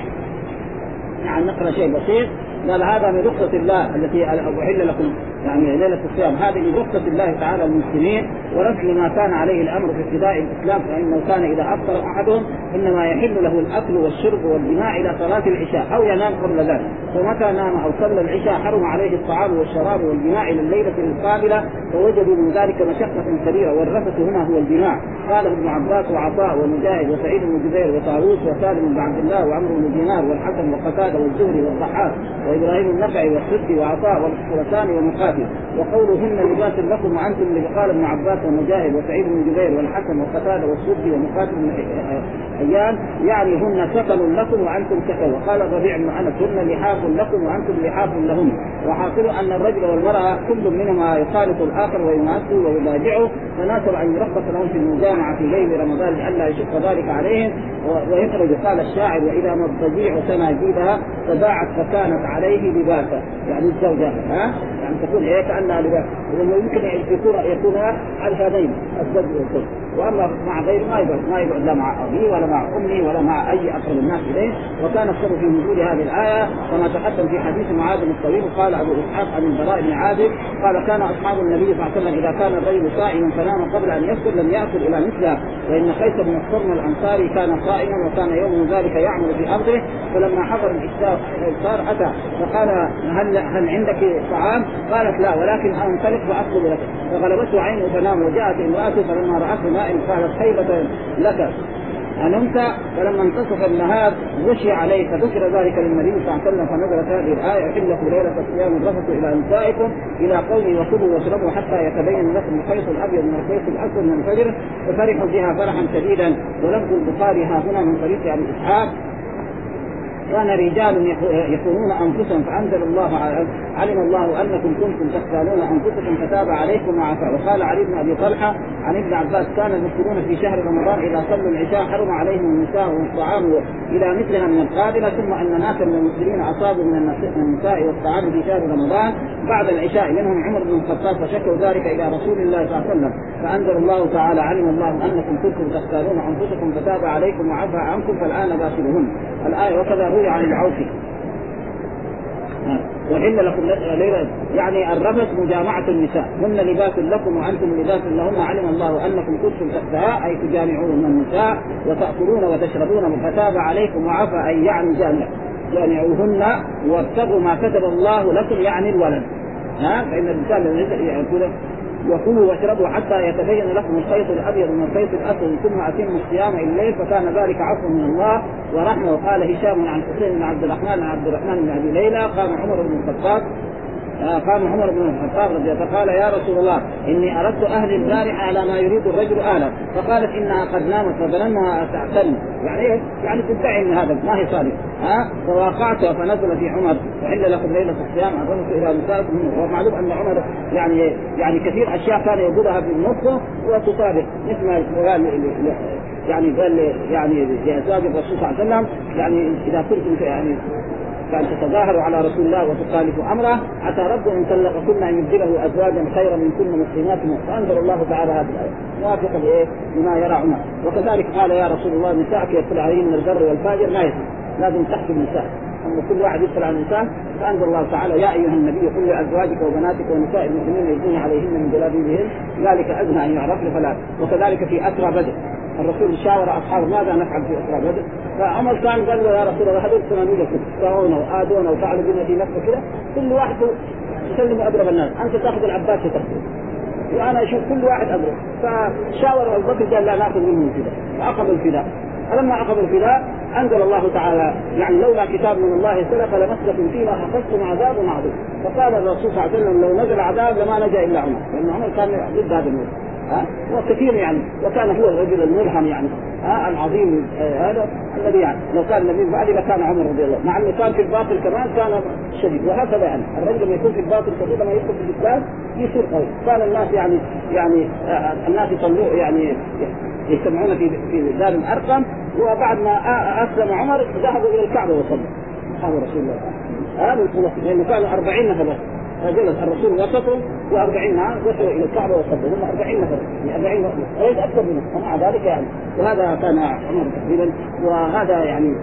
يعني نقرأ شيء بسيط. قال هذا من رخصة الله التي أحل لكم يعني ليلة الصيام، هذه من رخصة الله تعالى المسلمين ورسم ما كان عليه الأمر في ابتداء الإسلام، فإنه كان إذا أفطر أحدهم إنما يحل له الأكل والشرب والجماع إلى صلاة العشاء أو ينام قبل ذلك، فمتى نام أو صلى العشاء حرم عليه الطعام والشراب والجماع إلى الليلة القابلة، فوجدوا من ذلك مشقة كبيرة، والرفث هنا هو الجماع. قال ابن عباس وعطاء ومجاهد وسعيد بن جبير وطاووس وسالم بن عبد الله وعمرو بن دينار والحسن وقتادة والزهري والضحاك وإبراهيم النخعي والسدي وعطاء والخرساني ومقاتل. وقولهن لباس لكم وأنتم اللي قال ابن عباس ومجاهد وسعيد بن جبير والحسن وقتادة والسدي ومقاتل من أيام يعني هن سكن لكم وأنتم سكن. وقال الربيع بن أنس هن لحاف لكم وأنتم لحاف لهم. وحاصل أن الرجل والمرأة كل منهما يخالط الآخر ويناسه ويضاجعه، فناسب أن يرخص لهم في المجامعة في ليل رمضان لئلا يشق ذلك عليهم ويخرج. قال الشاعر وإذا ما الضجيع سناجيدها فباعت فكانت عليه لباسا، يعني الزوجة ها يعني تكون هيك كأنها لباس، ويمكن يكون يكون على هذين الزوج والزوج. واما مع غير ما يقعد ما يقعد لا مع ابيه ولا مع امه ولا مع اي اقرب الناس اليه. وكان السبب في نزول هذه الايه كما تقدم في حديث معاذ بن الطويل. قال ابو اسحاق عن البراء بن عازب قال كان اصحاب النبي صلى الله عليه وسلم اذا كان الرجل صائما فنام قبل ان يفطر لم ياكل الى مثله، وان قيس بن الصرم الانصاري كان صائما وكان يوم ذلك يعمل في ارضه، فلما حضر الافطار اتى فقال هل هل عندك طعام؟ قالت لا ولكن انطلق واطلب لك، فغلبته عينه فنام. وجاءت امراته فلما راته نائم قالت خيبة لك أنمت، فلما انتصف النهار غشي عليه، فذكر ذلك للنبي صلى الله عليه وسلم فنزلت هذه الآية أحل لكم ليلة الصيام الرفث إلى نسائكم إلى قوله وكلوا واشربوا حتى يتبين لكم الخيط الأبيض من الخيط الأسود من الفجر، ففرحوا بها فرحا شديدا. ولفظ البخاري ها هنا من طريق أبي إسحاق كان رجال يخونون أنفسهم فأنزل الله علم الله أنكم كنتم تختالون أنفسكم فتاب عليكم وعفا. وقال علي بن أبي طلحة عن ابن عباس كان المسلمون في شهر رمضان إذا صلوا العشاء حرم عليهم النساء والطعام إلى مثلها من القابلة، ثم أن ناسا من المسلمين أصابوا من النساء والطعام في شهر رمضان بعد العشاء منهم عمر بن الخطاب فشكوا ذلك إلى رسول الله صلى الله عليه وسلم، فأنزل الله تعالى علم الله أنكم كنتم تختالون أنفسكم فتاب عليكم وعفا عنكم فالآن باشروهن الآية. وكذا روي عن العوفي وحل لكم ليلة يعني الرفث مجامعة النساء هن لباس لكم وأنتم لباس لهن، علم الله أنكم كنتم تختاء أي تجامعون النساء وتأكلون وتشربون فتاب عليكم وعفا أي يعني جامع جامعوهن وابتغوا ما كتب الله لكم يعني الولد ها. فإن الإنسان يقول وكلوا واشربوا حتى يتبين لكم الخيط الابيض من الخيط الاسود ثم اتموا الصيام الى الليل فكان ذلك عفو من الله ورحمه. وقال هشام عن حسين بن عبد الرحمن عن عبد الرحمن بن ابي ليلى قام عمر بن الخطاب قام عمر بن الخطاب رضي الله فقال يا رسول الله إني أردت أهل البارحة على ما يريد الرجل أهلا، فقالت إنها قد نامت فظننها تعتني يعني يعني تدعي إن هذا ما هي صادق ها. فواقعتها فنزل في عمر وحل لكم ليلة الصيام الرفث إلى نسائكم. ومعلوم أن عمر يعني يعني كثير أشياء كان يقولها بالنص وتصادق مثل ما قال يعني قال يعني لأزواج الرسول صلى الله عليه وسلم يعني إذا كنتم يعني كان تتظاهروا على رسول الله وتخالفوا امره عسى ربكم ان طلقكن ان يبدله ازواجا خيرا من كن مسلمات. فانزل الله تعالى هذه الايه موافقا لايه لما يرى عمر. وكذلك قال يا رسول الله نساءك يدخل عليهن البر والفاجر لا يدخل، لازم تحكم النساء، أما كل واحد يدخل على النساء. فأنزل الله تعالى يا أيها النبي قل لأزواجك وبناتك ونساء المؤمنين يدنين عليهن من جلابيبهن ذلك أدنى أن يعرفن فلا. وكذلك في أسرى بدر الرسول شاور أصحابه ماذا نفعل في أسرى بدر، فعمر كان قال له يا رسول الله هذول سنانية ساونا وآدونا وفعلوا بنا في نفسه كده، كل واحد يسلم أضرب الناس، أنت تأخذ العباس وتأخذ وأنا أشوف كل واحد أضرب. فشاور أبو بكر قال لا نأخذ منه الفداء، فأخذ الفداء. فلما أخذ الفداء أنزل الله تعالى يعني لولا كتاب من الله سلف لمسكم فيما أخذتم عذاب عظيم. فقال الرسول صلى الله عليه وسلم لو نزل عذاب لما نجا إلا عمر، لأن عمر كان ضد هذا النور ها وكثير يعني، وكان هو الرجل الملهم يعني ها العظيم هذا الذي يعني لو كان النبي بعد لكان عمر رضي الله، مع انه كان في الباطل كمان كان شديد. وهكذا يعني الرجل لما يكون في الباطل شديد لما يدخل في الاسلام يصير قوي. كان الناس يعني يعني الناس يصلوا يعني يجتمعون في في دار الارقم، وبعد ما اسلم عمر ذهبوا الى الكعبه وصلوا اصحاب رسول الله هذا الخلاص، لانه كانوا أربعين نفر جلس الرسول وسطهم وأربعين عام وصلوا إلى الكعبة وصلوا هم أربعين نفر يعني أربعين وليس أكثر منهم. ومع ذلك يعني وهذا كان عمر تقريبا. وهذا يعني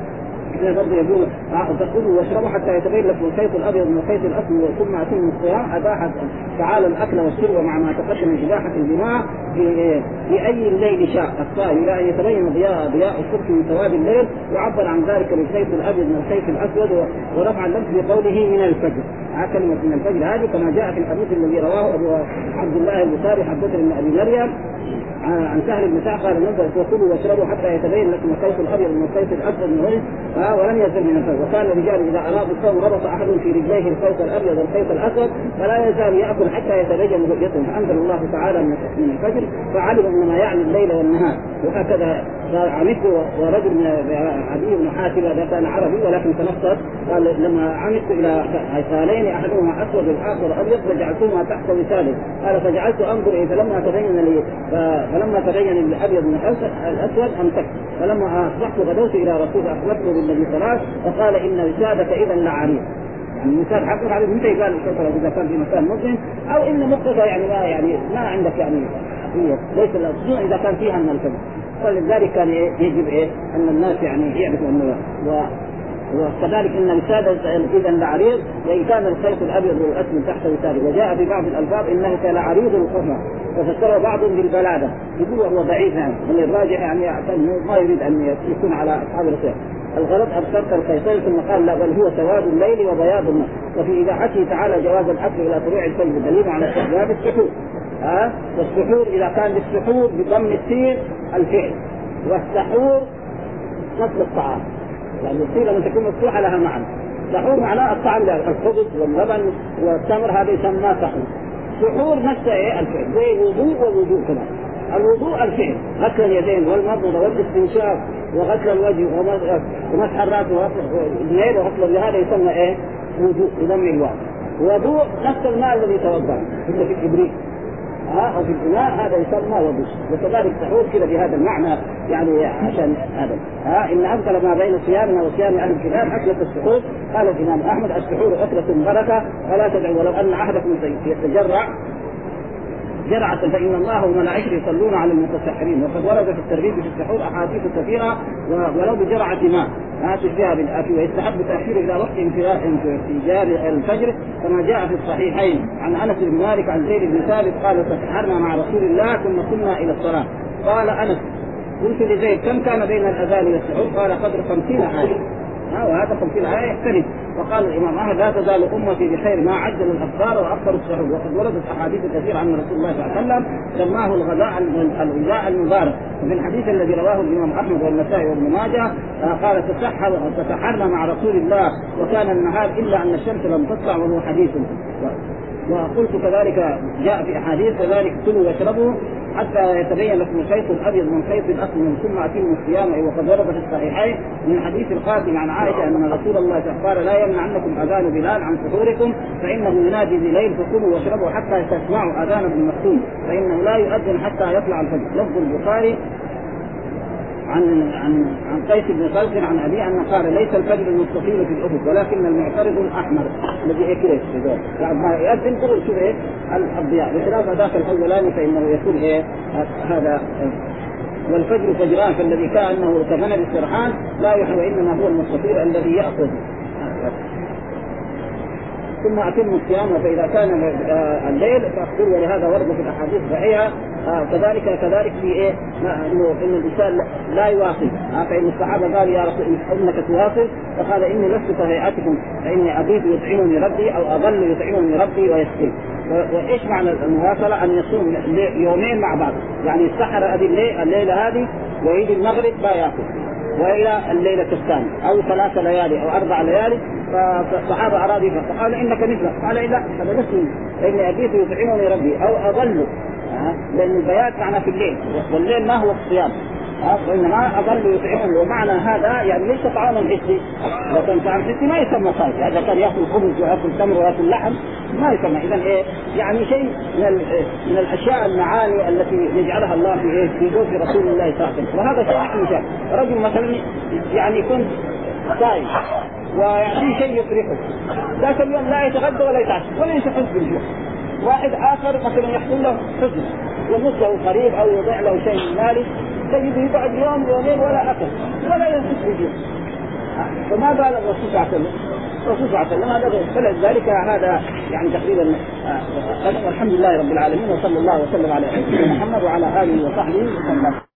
برضه يقول تأكلوا واشربوا حتى يتبين لكم الخيط الأبيض من الخيط الأسود ثم أتم الصيام. أباحت تعالى الأكل والشرب مع ما تقدم من إباحة الجماع في في أي الليل شاء الصائم إلى أن يتبين ضياء ضياء الصبح من سواد الليل، وعبر عن ذلك بالخيط الأبيض من الخيط الأسود ورفع اللفظ بقوله من الفجر. كلمة من الفجر هذه كما جاء في الحديث الذي رواه أبو عبد الله البخاري حدثنا من أبي مريم عن سهل بن سعد قال نزلت وكلوا واشربوا حتى يتبين لكم الخيط الابيض من الخيط الاسود من غير ولم يزل من الفجر. وكان الرجال اذا ارادوا الصوم ربط احد في رجليه الخيط الابيض والخيط الاسود فلا يزال ياكل حتى يتبين رؤيتهم. فانزل الله تعالى من الفجر فعلم انما يعني الليل والنهار. وهكذا عمدت ورجل من عدي بن حاتم هذا كان عربي ولكن تنصت قال لما عمدت الى عسالين احدهما اسود والاخر ابيض فجعلتهما تحت وساده قال فجعلت انظر إيه فلما تبين لي فلما تبين الابيض من الاسود امسكت فلما اصبحت غدوت الى رسول اخبرته بالذي ثلاث فقال ان وسادك اذا لعريض. يعني المثال حقق عليه متى قال الكفر اذا كان في مكان مسلم او ان مقتضى يعني ما يعني ما عندك يعني ليس الأصول اذا كان فيها من الكذب. فلذلك كان يجب ايه ان الناس يعني يعرفوا انه وكذلك ان الوسادة اذا لعريض وان كان الخيط الابيض والاسود تحت وساده. وجاء في بعض الالفاظ انه كالعريض القفا وفسره بعضهم بالبلاده يقول وهو ضعيف يعني من الراجح يعني ما يريد ان يكون على اصحاب الخير. الغرض أبصرت الخيطين ثم قال لا بل هو سواد الليل وبياض النهار. وفي إباحته تعالى جواز الأكل إلى طلوع الفجر دليل على استحباب السحور. ها أه؟ والسحور إذا كان بالسحور بضم السين الفعل والسحور نصف الطعام يعني السين لما تكون مفتوحة لها معنى. سحور معناه الطعام الخبز واللبن والتمر هذا يسمى سحور. سحور نفسه إيه الفعل زي الوضوء والوضوء كمان. الوضوء الفعل غسل اليدين والمضمضة والاستنشاق وغسل الوجه ومسح الراس واليدين وغسل هذا يسمى ايه وضوء بضم الواو. وضوء نفس الماء الذي يتوضا مثل في الكبريت ها او في الاناء هذا يسمى وضوء. وكذلك سحور كذا بهذا المعنى يعني عشان هذا ها ان افضل ما بين صيامنا وصيام اهل الكتاب اكله السحور. قال الامام احمد السحور اكله بركه ولا تدعوا ولو ان احدكم يتجرع جرعة فإن الله وملائكته يصلون على المتسحرين. وقد ورد في الترغيب في السحور أحاديث كثيرة ولو بجرعة ماء ما تشبه بالآكل. ويستحب تأخير إلى وقت انفجار الفجر كما جاء في الصحيحين عن أنس بن مالك عن زيد بن ثابت قال تسحرنا مع رسول الله ثم قمنا إلى الصلاة. قال أنس قلت لزيد كم كان بين الأذان والسحور؟ قال قدر خمسين آية. ها وهذا خمسين آية يختلف. وقال الإمام أحمد لا تزال أمتي بخير ما عجل الأفطار وأخر السحور. وقد وردت أحاديث كثيرة عن رسول الله صلى الله عليه وسلم سماه الغداء الغداء المبارك. وفي الحديث الذي رواه الإمام أحمد والنسائي وابن ماجه قال تسحر تسحرنا مع رسول الله وكان النهار إلا أن الشمس لم تطلع وهو حديث. وقلت كذلك جاء في أحاديث كذلك كلوا واشربوا حتى يتبين لكم الخيط الأبيض من خيط الأسود ثم أتموا الصيام. وقد ورد في الصحيحين من حديث القاسم عن عائشة أن رسول الله قال لا يمنعنكم أذان بلال عن سحوركم فإنه ينادي بالليل فكلوا واشربوا حتى تسمعوا أذان ابن مكتوم فإنه لا يؤذن حتى يطلع الفجر. لفظ البخاري عن عن عن قيس بن خلف عن ابي ان قال ليس الفجر المستطيل في الافق ولكن المعترض الاحمر الذي ايه كده بعد ما يأذن كل شوف ايه الضياء بخلاف ذاك الاولاني فانه يكون ايه هذا. والفجر فجران فالذي كانه كغنم السرحان لا يحوى انما هو المستطيل الذي ياخذ. ثم أتم الصيام فإذا كان الليل فأخبروا ولهذا ورد في الأحاديث صحيحة كذلك كذلك في إيه إنه إن الإنسان لا يواصل. فإن الصحابة قال يا رسول إنك تواصل فقال إني لست كهيئتكم فإني أبيت يطعمني ربي أو أظل يطعمني ربي ويسقي. وإيش معنى المواصلة؟ أن يصوم يومين مع بعض يعني السحر هذه الليلة, الليلة هذه ويجي المغرب لا يأكل وإلى الليلة الثانية أو ثلاث ليالي أو أربع ليالي. فالصحابة أرادوا فقال إنك مثله قال إلا هذا نفسي فإني أبيت يطعمني ربي أو أظل لأن البيات معنى في الليل والليل ما هو الصيام وإنما أظل يطعمني. ومعنى هذا يعني ليس طعاما حسي لكن طعام حسي ما يسمى صائم. هذا كان يأكل خبز ويأكل تمر ويأكل لحم ما يسمى. إذن إيه يعني شيء من من الأشياء المعاني التي يجعلها الله في إيه في جوف رسول الله صلى الله عليه وسلم. وهذا شيء مثال رجل مثلا يعني يكون صائم ويعني شيء يفرحه ذاك اليوم لا يتغدى ولا يتعشى ولا يحس بالجوع. واحد آخر مثلا يحصل له حزن يموت له قريب أو يضيع له شيء من ماله تجده يقعد يوم يومين ولا أكل ولا يحس بالجوع. فما قال الرسول صلى الله عليه وسلم الرسول صلى الله عليه وسلم هذا فلذلك هذا يعني تقريبا والحمد لله رب العالمين وصلى الله وسلم على سيدنا محمد وعلى آله وصحبه وسلم.